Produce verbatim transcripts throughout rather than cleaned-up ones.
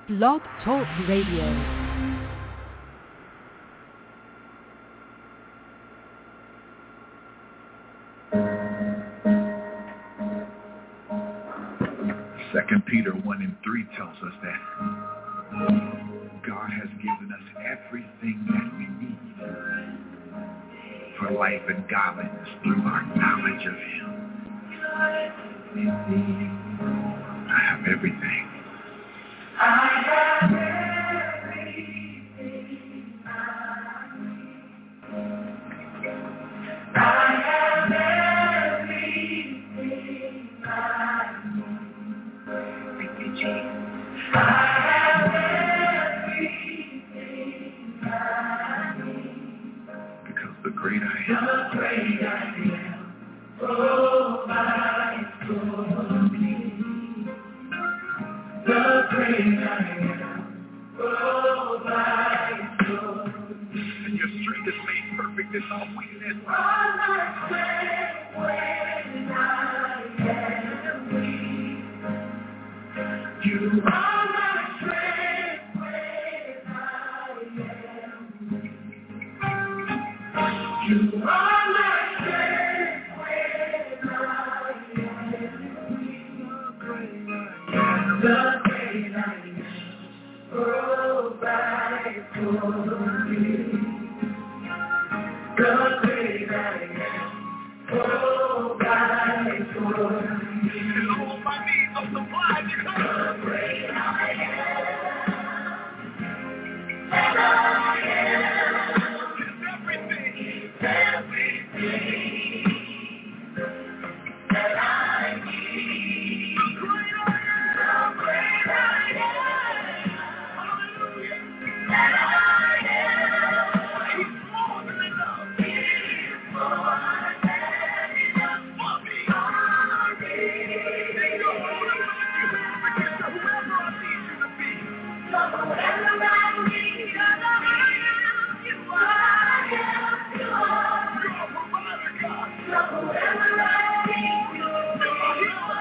Blog Talk Radio. Second Peter one and three tells us that God has given us everything that we need for life and godliness through our knowledge of Him. I have everything. I have everything I need. I have everything I need. Thank you, Jesus. I have everything I need. Because the great I am, the great I am, provides for me. The great I am, provides for me. And your strength is made perfect in all weakness. All my strength when I am weak. You are my strength when I am weak. You are my strength when I am weak. The great I am, provide for me. The great I am, provide for me. And all my needs are supplied because the great I am, and I am, is everything, is everything that I need. The great I am, the great I am, hallelujah, that I am. He's more than enough. He's more than enough for me. For me. And you're what I want you. Because you're whoever I need you to be. So whoever I need you to be, you are. You are. You're a provider, God. So whoever I need you to be, you are.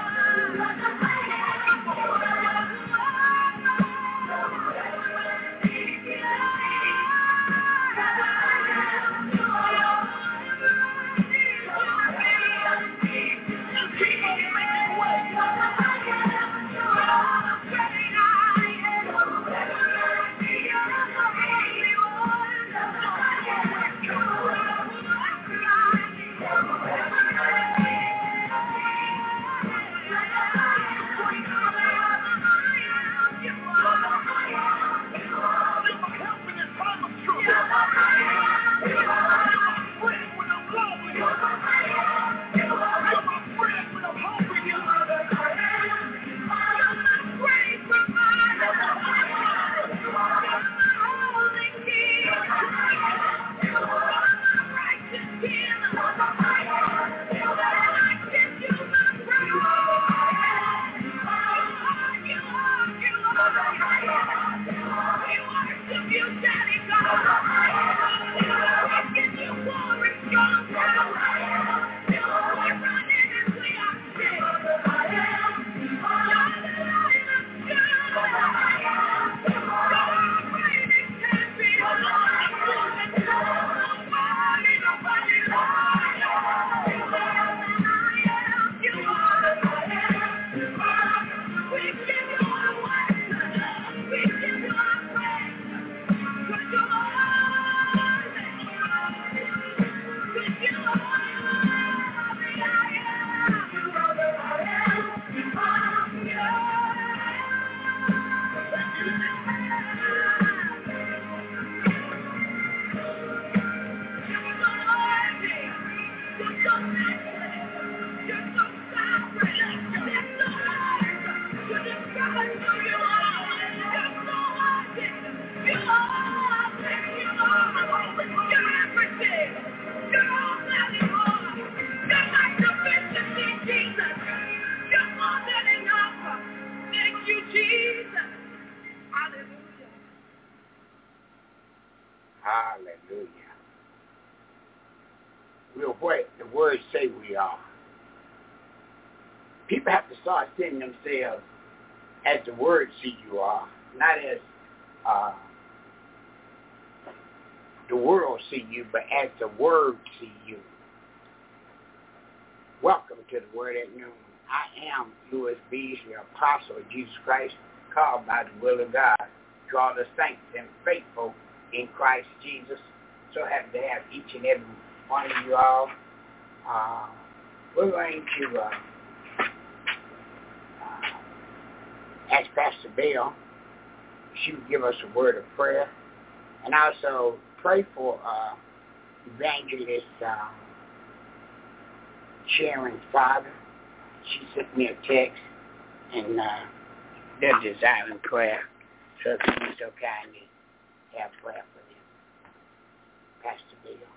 Hallelujah. We're what the words say we are. People have to start seeing themselves as the word see you are. not as uh, the world see you, but as the Word see you. Welcome to the Word at Noon. I am Louis Beasley, apostle of Jesus Christ, called by the will of God, draw the saints and faithful in Christ Jesus. So happy to have each and every one of you all. Uh, we're going to uh, uh, ask Pastor Bill if she would give us a word of prayer, and also pray for uh, Evangelist uh, Sharon's father. She sent me a text, and uh, they're desiring prayer. So if you so kindly have prayer for them. Pastor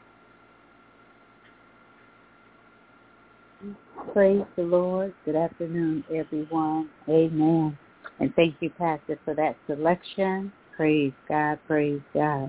Bill. Praise the Lord. Good afternoon, everyone. Amen. And thank you, Pastor, for that selection. Praise God. Praise God.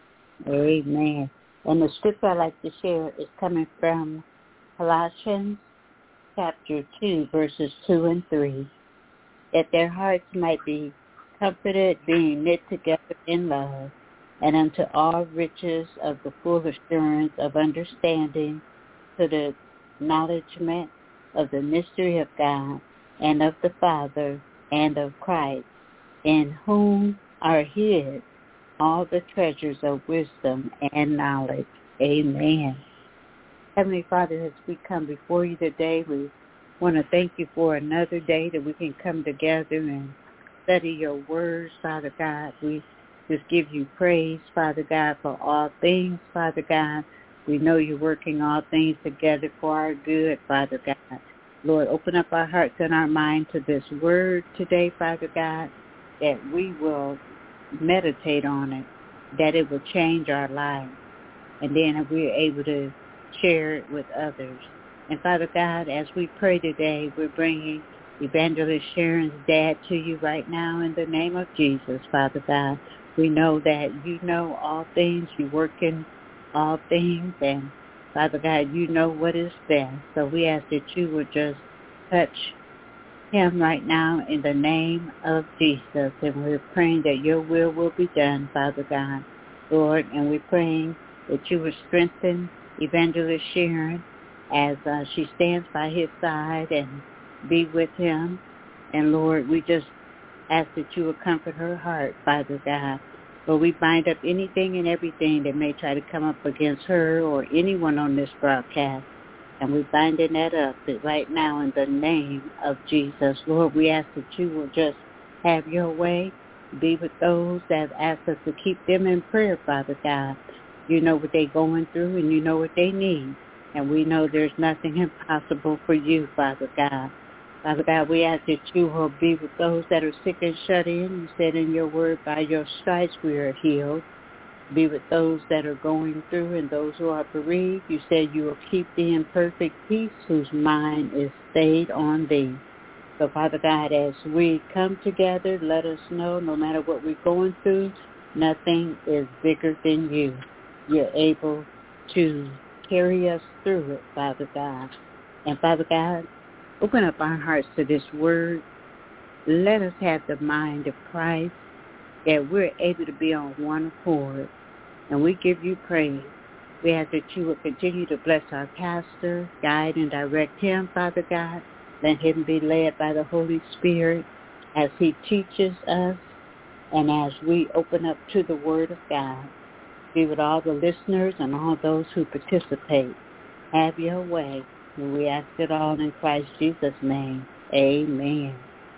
Amen. And the scripture I'd like to share is coming from Colossians chapter two, verses two and three. That their hearts might be comforted, being knit together in love, and unto all riches of the full assurance of understanding, to the acknowledgement of the mystery of God, and of the Father, and of Christ, in whom are hid all the treasures of wisdom and knowledge. Amen. Heavenly Father, as we come before you today, we want to thank you for another day that we can come together and study your words, Father God. We just give you praise, Father God, for all things, Father God. We know you're working all things together for our good, Father God. Lord, open up our hearts and our mind to this word today, Father God, that we will meditate on it, that it will change our lives, and then if we're able to share it with others. And Father God, as we pray today, we're bringing Evangelist Sharon's dad to you right now in the name of Jesus, Father God. We know that you know all things, you work in all things, and Father God, you know what is best. So we ask that you would just touch him right now in the name of Jesus, and we're praying that your will will be done, Father God, Lord, and we're praying that you would strengthen Evangelist Sharon as uh, she stands by his side and be with him. And Lord, we just ask that you would comfort her heart, Father God. Lord, we bind up anything and everything that may try to come up against her or anyone on this broadcast. And we're binding that up right now in the name of Jesus. Lord, we ask that you will just have your way. Be with those that have asked us to keep them in prayer, Father God. You know what they're going through and you know what they need. And we know there's nothing impossible for you, Father God. Father God, we ask that you will be with those that are sick and shut in. You said in your word, by your stripes we are healed. Be with those that are going through and those who are bereaved. You said you will keep thee in perfect peace whose mind is stayed on thee. So, Father God, as we come together, let us know no matter what we're going through, nothing is bigger than you. You're able to carry us through it, Father God. And, Father God, open up our hearts to this word. Let us have the mind of Christ, that we're able to be on one accord. And we give you praise. We ask that you will continue to bless our pastor, guide and direct him, Father God. Let him be led by the Holy Spirit as he teaches us and as we open up to the word of God. Be with all the listeners and all those who participate. Have your way. And we ask it all in Christ Jesus' name. Amen.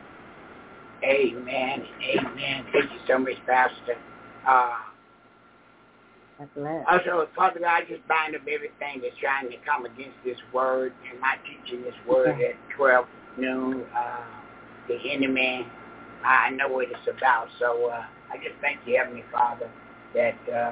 Amen. Amen. Thank you so much, Pastor. Uh, also, Father God, I just bind up everything that's trying to come against this word and my teaching this word okay. at twelve noon. Uh, the enemy, I know what it's about. So uh, I just thank you, Heavenly Father, that uh,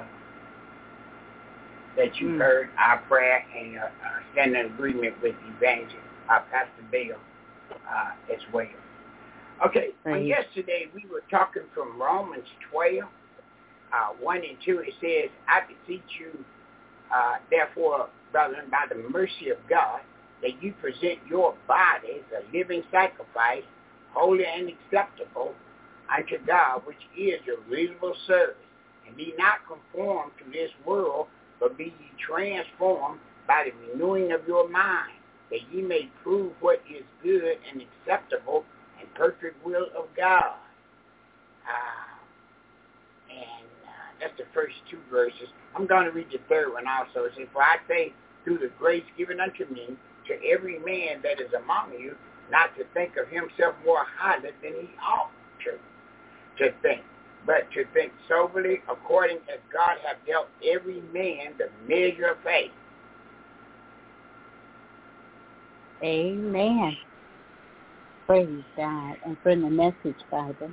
that you mm. heard our prayer and uh, uh, stand in agreement with Evangelist, uh, Pastor Bill uh, as well. Okay, well, yesterday we were talking from Romans twelve, uh, one and two. It says, I beseech you, uh, therefore, brethren, by the mercy of God, that you present your bodies a living sacrifice, holy and acceptable unto God, which is your reasonable service. And be not conformed to this world, but be ye transformed by the renewing of your mind, that ye may prove what is good and acceptable and perfect will of God. Uh, and uh, that's the first two verses. I'm going to read the third one also. It says, for I say, through the grace given unto me, to every man that is among you, not to think of himself more highly than he ought to, to think, but to think soberly according as God hath dealt every man the measure of faith. Amen. Praise God. And from the Message Bible.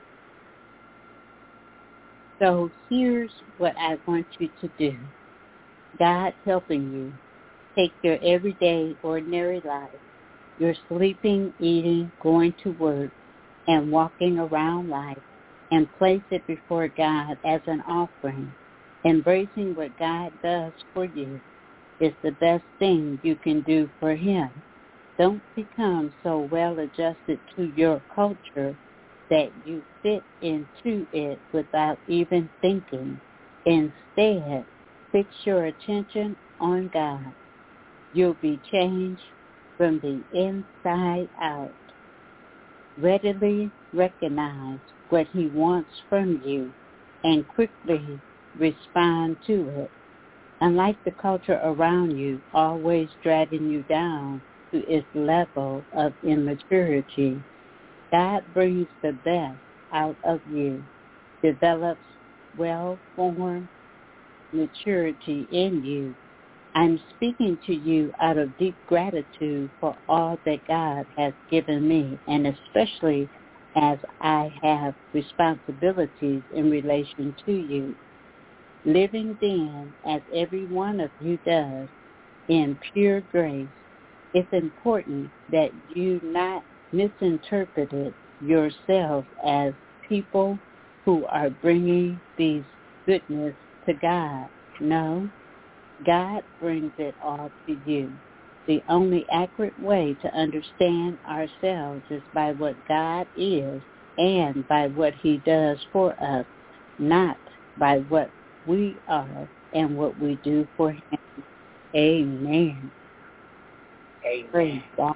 So here's what I want you to do. God's helping you take your everyday, ordinary life, your sleeping, eating, going to work, and walking around life, and place it before God as an offering. Embracing what God does for you is the best thing you can do for him. Don't become so well adjusted to your culture that you fit into it without even thinking. Instead, fix your attention on God. You'll be changed from the inside out. Readily recognize what he wants from you and quickly respond to it. Unlike the culture around you, always dragging you down to its level of immaturity, God brings the best out of you, develops well-formed maturity in you. I'm speaking to you out of deep gratitude for all that God has given me, and especially as I have responsibilities in relation to you. Living then, as every one of you does, in pure grace, it's important that you not misinterpret yourselves as people who are bringing these goodness to God. No, God brings it all to you. The only accurate way to understand ourselves is by what God is and by what he does for us, not by what we are and what we do for him. Amen. Amen. Praise God.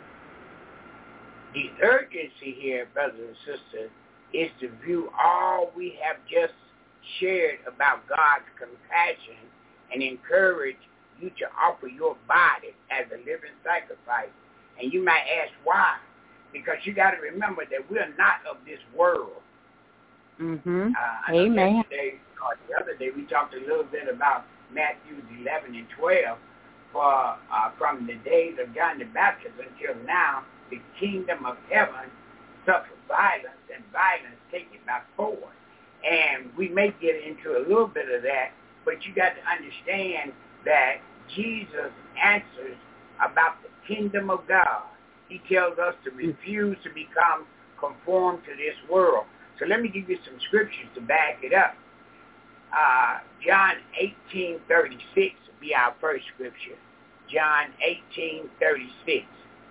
The urgency here, brothers and sisters, is to view all we have just shared about God's compassion and encourage you to offer your body as a living sacrifice. And you might ask why? Because you got to remember that we're not of this world. Mm-hmm. Uh, Amen. Yesterday, or the other day, we talked a little bit about Matthew eleven and twelve. For uh, from the days of John the Baptist until now, the kingdom of heaven suffers violence, and violence take it by force. And we may get into a little bit of that, but you got to understand that Jesus answers about the kingdom of God. He tells us to refuse to become conformed to this world. So let me give you some scriptures to back it up. Uh, John eighteen thirty-six will be our first scripture. John eighteen thirty-six.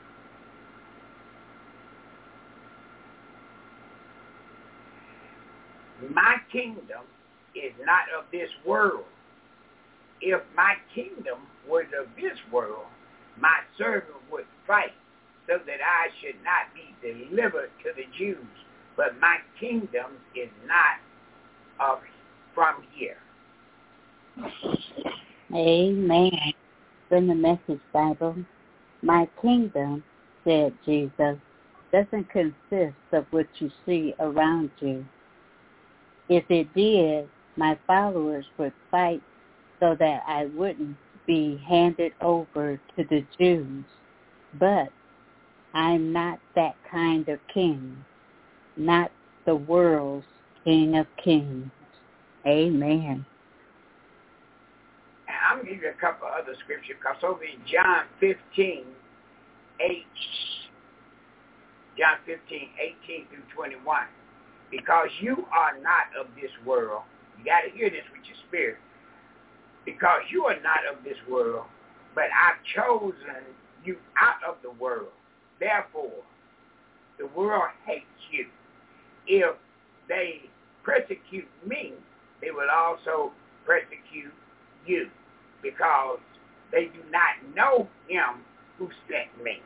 My kingdom is not of this world. If my kingdom was of this world, my servant would fight so that I should not be delivered to the Jews. But my kingdom is not of from here. Amen. From the Message Bible, my kingdom, said Jesus, doesn't consist of what you see around you. If it did, my followers would fight so that I wouldn't be handed over to the Jews. But I'm not that kind of king, not the world's King of Kings. Amen. I'm going to give you a couple other scriptures, because over in John fifteen, eight, John fifteen, eighteen through twenty-one, because you are not of this world. You got to hear this with your spirit. Because you are not of this world, but I've chosen you out of the world. Therefore, the world hates you. if they persecute me, they will also persecute you, because they do not know him who sent me.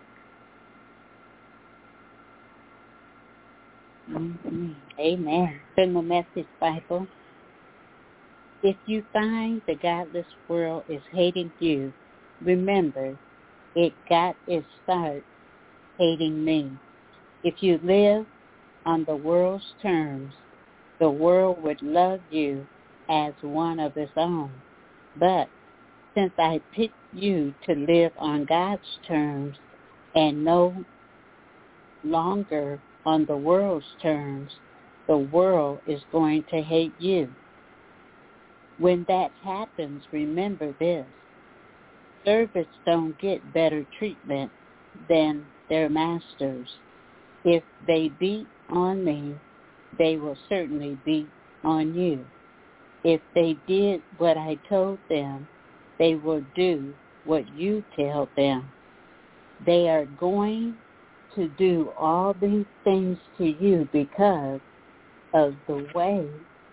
Mm-hmm. Amen. From the Message Bible. If you find the godless world is hating you, remember, it got its start hating me. If you live on the world's terms, the world would love you as one of its own. But since I picked you to live on God's terms and no longer on the world's terms, the world is going to hate you. When that happens, remember this. Servants don't get better treatment than their masters. If they beat on me, they will certainly beat on you. If they did what I told them, they will do what you tell them. They are going to do all these things to you because of the way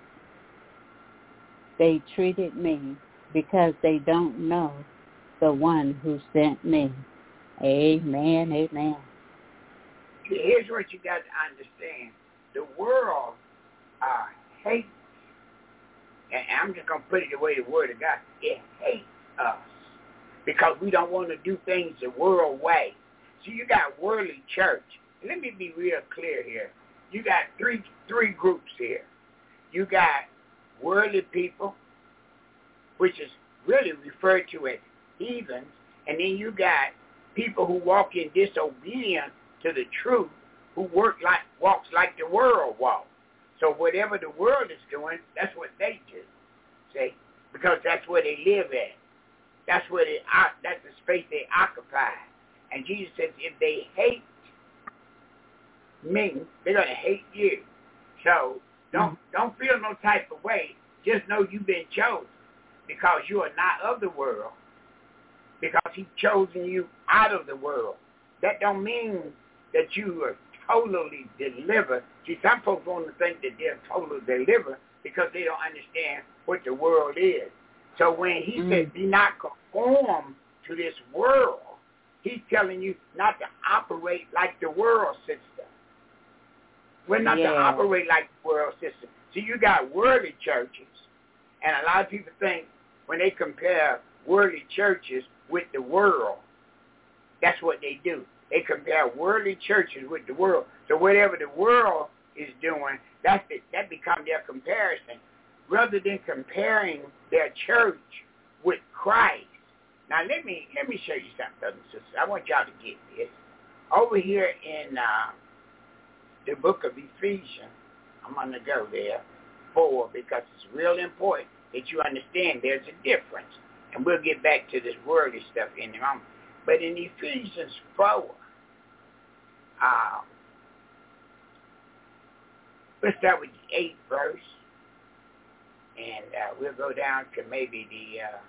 they treated me, because they don't know the one who sent me. Amen, amen. Here's what you got to understand. The world uh, hates, and I'm just going to put it the way the Word of God, it hates us because we don't want to do things the world way. So you got worldly church. Let me be real clear here. You got three three groups here. You got worldly people, which is really referred to as heathens, and then you got people who walk in disobedience to the truth, who work like walks like the world walks. So whatever the world is doing, that's what they do. See, because that's where they live at. That's where they that's the space they occupy. And Jesus says, if they hate me, they're gonna hate you. So don't don't feel no type of way. Just know you've been chosen, because you are not of the world, because he's chosen you out of the world. That don't mean that you are totally delivered. See, some folks want to think that they're totally delivered because they don't understand what the world is. So when he mm. said, be not conformed to this world, he's telling you not to operate like the world system. We're not yeah. to operate like the world system. See, you got worldly churches, and a lot of people think when they compare worldly churches with the world, that's what they do. They compare worldly churches with the world. So whatever the world is doing, that's the, that becomes their comparison. Rather than comparing their church with Christ. Now let me let me show you something, brothers and sisters. I want y'all to get this. Over here in uh, the book of Ephesians, I'm going to go there, four, because it's real important that you understand there's a difference. And we'll get back to this worldly stuff in a moment. But in Ephesians four, uh, let's start with the eighth verse, and uh, we'll go down to maybe the uh,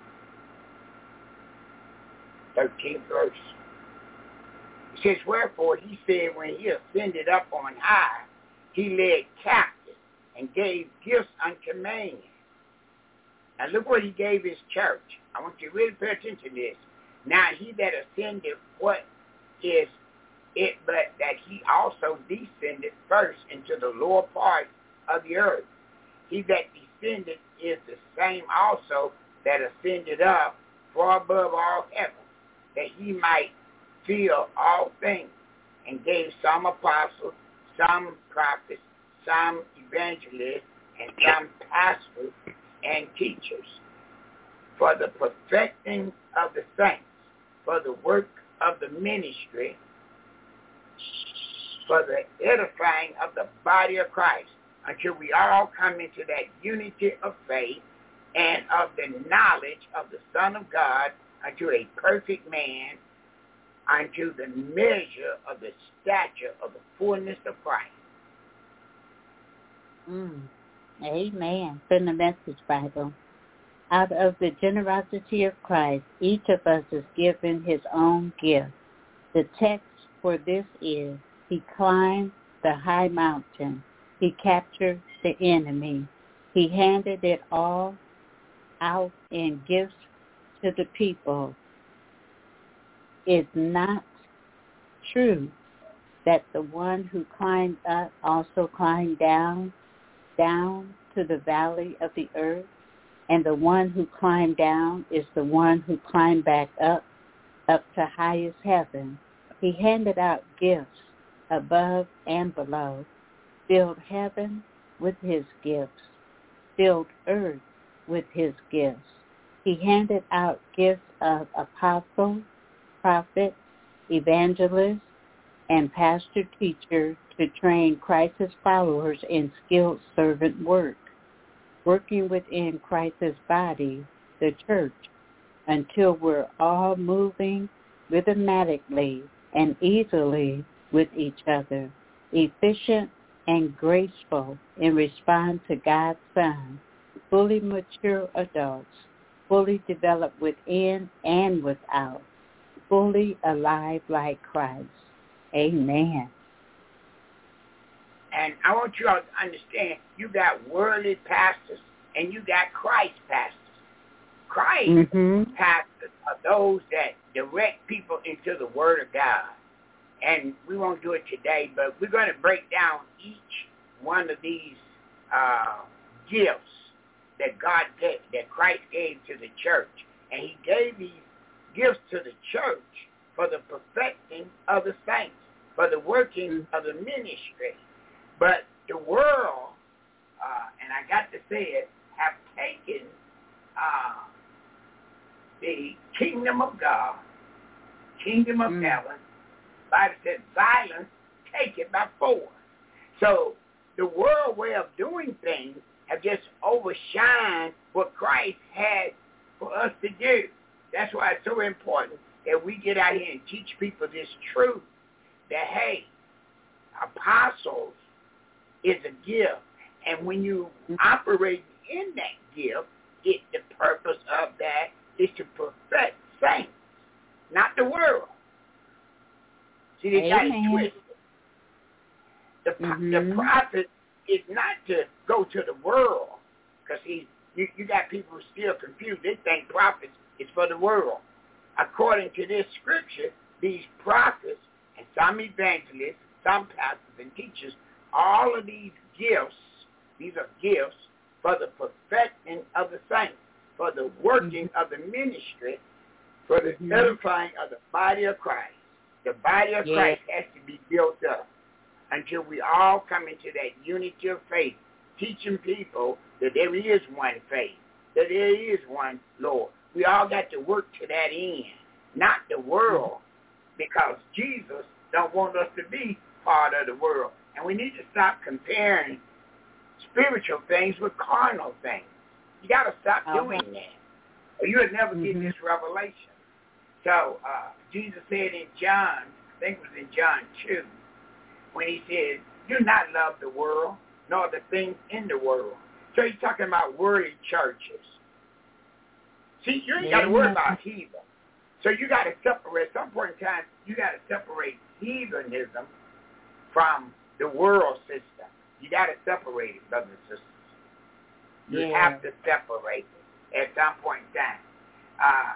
thirteenth verse. It says, wherefore he said, when he ascended up on high, he led captives and gave gifts unto men. Now look what he gave his church. I want you to really pay attention to this. Now he that ascended, what is it but that he also descended first into the lower part of the earth? He that descended is the same also that ascended up far above all heaven, that he might fill all things, and gave some apostles, some prophets, some evangelists, and some pastors and teachers, for the perfecting of the saints, for the work of the ministry, for the edifying of the body of Christ, until we all come into that unity of faith and of the knowledge of the Son of God, unto a perfect man, unto the measure of the stature of the fullness of Christ. Mm. Amen. From the Message Bible. Out of the generosity of Christ, each of us is given his own gift. The text for this is, he climbed the high mountain He captured the enemy. He handed it all out in gifts to the people. It's not true that the one who climbed up also climbed down, down to the valley of the earth, and the one who climbed down is the one who climbed back up, up to highest heaven. He handed out gifts above and below, filled heaven with his gifts, filled earth with his gifts. He handed out gifts of apostle, prophet, evangelist, and pastor-teacher to train Christ's followers in skilled servant work, working within Christ's body, the church, until we're all moving rhythmically and easily with each other, efficient and graceful in response to God's Son, fully mature adults, fully developed within and without, fully alive like Christ. Amen. And I want you all to understand, you got worldly pastors and you got Christ pastors. Christ mm-hmm. pastors are those that direct people into the Word of God. And we won't do it today, but we're going to break down each one of these uh, gifts that God gave, that Christ gave to the church. And he gave these gifts to the church for the perfecting of the saints, for the working of the ministry. But the world, uh, and I got to say it, have taken uh, the kingdom of God, kingdom of mm. heaven. The Bible says, violence, take it by force. So the world way of doing things have just overshined what Christ had for us to do. That's why it's so important that we get out here and teach people this truth, that, hey, apostles is a gift. And when you operate in that gift, it, the purpose of that is to perfect saints, not the world. See, they got it twisted. The, mm-hmm. the prophet is not to go to the world, because he you, you got people who still confused. They think prophets is for the world. According to this scripture, these prophets and some evangelists, some pastors and teachers, all of these gifts, these are gifts for the perfecting of the saints, for the working mm-hmm. of the ministry, for the mm-hmm. edifying of the body of Christ. The body of yeah. Christ has to be built up until we all come into that unity of faith, teaching people that there is one faith, that there is one Lord. We all got to work to that end, not the world, because Jesus don't want us to be part of the world. And we need to stop comparing spiritual things with carnal things. You got to stop uh-huh. doing that, or you'll never mm-hmm. get this revelation. So uh, Jesus said in John, I think it was in John two, when he said, do not love the world, nor the things in the world. So he's talking about worldly churches. See, you ain't got to worry about heathen. So you got to separate, at some point in time, you got to separate heathenism from the world system. You got to separate it, brothers and sisters. You yeah. have to separate it at some point in time. Uh,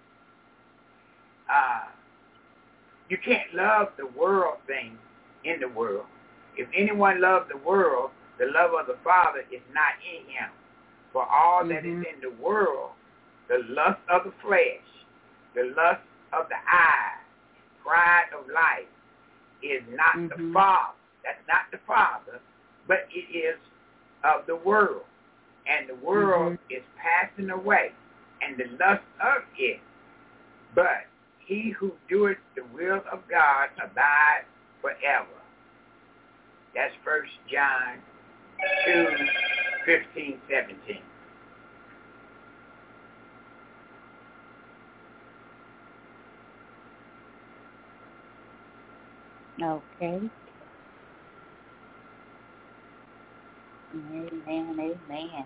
uh, you can't love the world things in the world. If anyone loves the world, the love of the Father is not in him. For all mm-hmm. that is in the world, the lust of the flesh, the lust of the eye, pride of life, is not mm-hmm. the Father. That's not the Father, but it is of the world. And the world mm-hmm. is passing away, and the lust of it. But he who doeth the will of God abides forever. That's First John two, fifteen, seventeen. Okay. Amen, amen.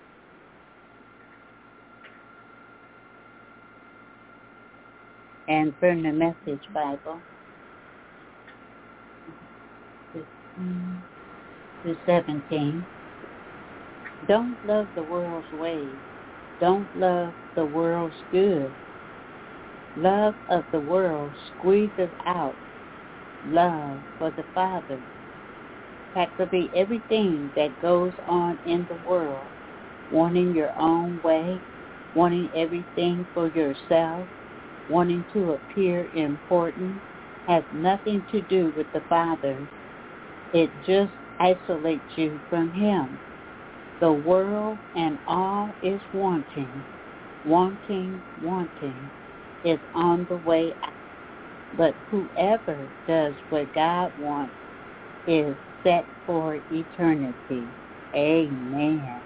And from the Message Bible. through seventeen. Don't love the world's ways. Don't love the world's good. Love of the world squeezes out love for the Father. Practically everything that goes on in the world, wanting your own way, wanting everything for yourself, wanting to appear important, has nothing to do with the Father. It just isolates you from Him. The world and all is wanting, wanting, wanting, is on the way out. But whoever does what God wants is set for eternity. Amen.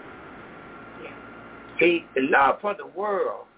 See, the love for the world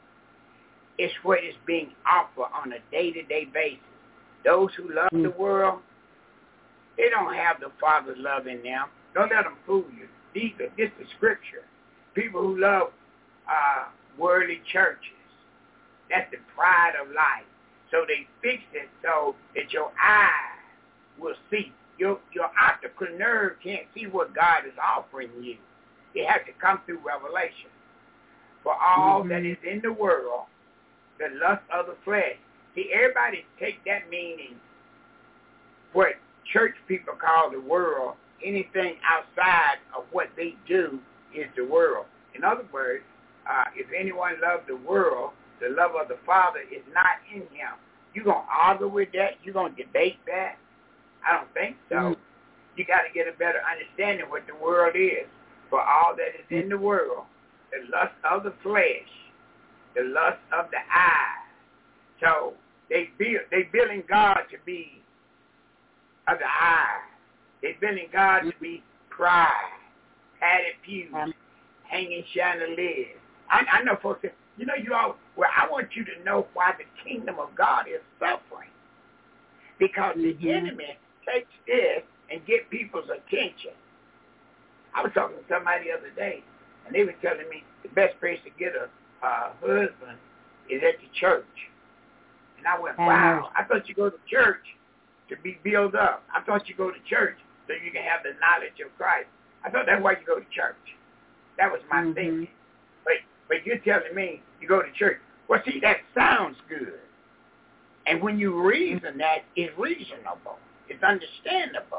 is what is being offered on a day-to-day basis. Those who love mm. the world, they don't have the Father's love in them. Don't let them fool you. These are, this is scripture. People who love uh, worldly churches, that's the pride of life. So they fix it so that your eyes will see. Your, your optical nerve can't see what God is offering you. It has to come through revelation. For all mm-hmm. that is in the world, the lust of the flesh. See, everybody take that meaning, what church people call the world, anything outside of what they do is the world. In other words, uh, if anyone loves the world, the love of the Father is not in him. You going to argue with that? You going to debate that? I don't think so. Mm-hmm. You got to get a better understanding what the world is. For all that is in the world, the lust of the flesh, the lust of the eye. So they build, they building God to be of the eye. They building God to be pride, padded pews, um, hanging chandeliers. I, I know folks say, you know, you all, well, I want you to know why the kingdom of God is suffering. Because mm-hmm. the enemy takes this and get people's attention. I was talking to somebody the other day, and they were telling me the best place to get a uh, husband is at the church. And I went, wow, I thought you go to church to be built up. I thought you go to church so you can have the knowledge of Christ. I thought that's why you go to church. That was my mm-hmm. thinking. But but you're telling me you go to church. Well, see, that sounds good. And when you reason that, it's reasonable. It's understandable.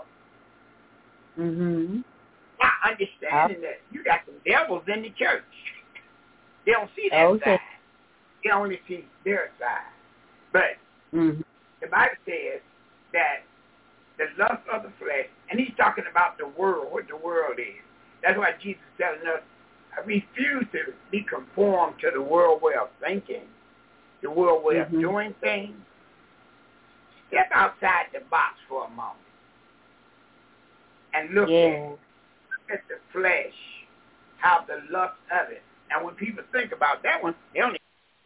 Mm-hmm. Not understanding that you got some devils in the church. They don't see that okay. side. They only see their side. But mm-hmm. the Bible says that the lust of the flesh, and he's talking about the world, what the world is. That's why Jesus is telling us, I refuse to be conformed to the world way of thinking, the world way mm-hmm. of doing things. Step outside the box for a moment and look yeah. at, at the flesh, how the lust of it. Now, when people think about that one, they only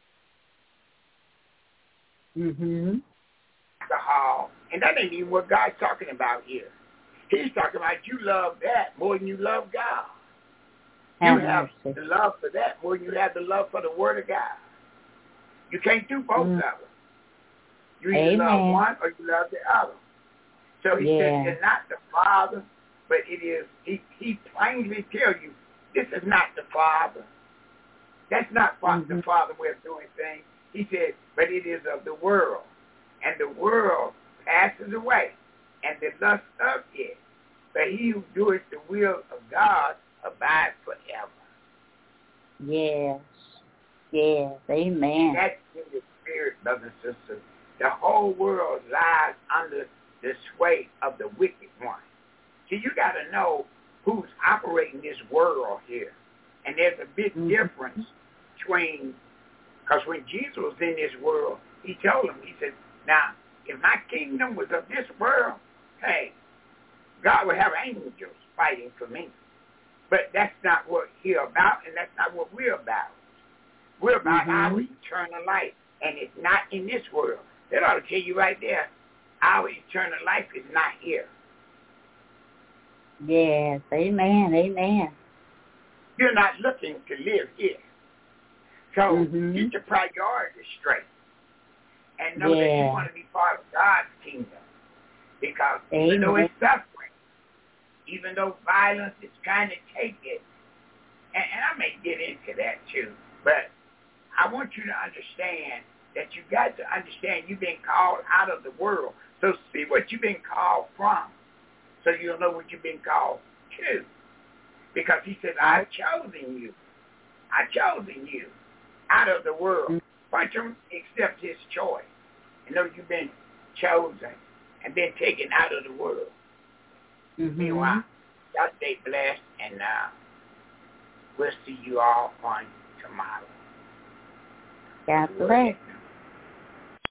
mm-hmm. alcohol, and that ain't even what God's talking about here. He's talking about you love that more than you love God. You have the love for that more than you have the love for the Word of God. You can't do both mm. of them. You either Amen. love one or you love the other. So he yeah. says it's not the Father, but it is, he, he plainly tells you, this is not the Father. That's not mm-hmm. the Father's way of doing things. He said, but it is of the world. And the world passes away, and the lust of it. But he who doeth the will of God abides forever. Yes. Yes. Amen. That's in the spirit, brothers and sisters. The whole world lies under the sway of the wicked one. See, you got to know who's operating this world here. And there's a big mm-hmm. difference between, because when Jesus was in this world, he told them, he said, now, if my kingdom was of this world, hey, God would have angels fighting for me. But that's not what he's about, and that's not what we're about. We're about mm-hmm. our eternal life, and it's not in this world. That ought to tell you right there, our eternal life is not here. Yes, amen, amen. You're not looking to live here. So mm-hmm. get your priorities straight. And know yeah. that you want to be part of God's kingdom. Because amen. even though it's suffering, even though violence is trying to take it, and, and I may get into that too, but I want you to understand that you got to understand you've been called out of the world. So see what you've been called from, so you'll know what you've been called to. Because he says, I've chosen you. I've chosen you out of the world. Why don't you accept his choice and know you've been chosen and been taken out of the world? Mm-hmm. Meanwhile, y'all stay blessed, and uh, we'll see you all on tomorrow. God bless.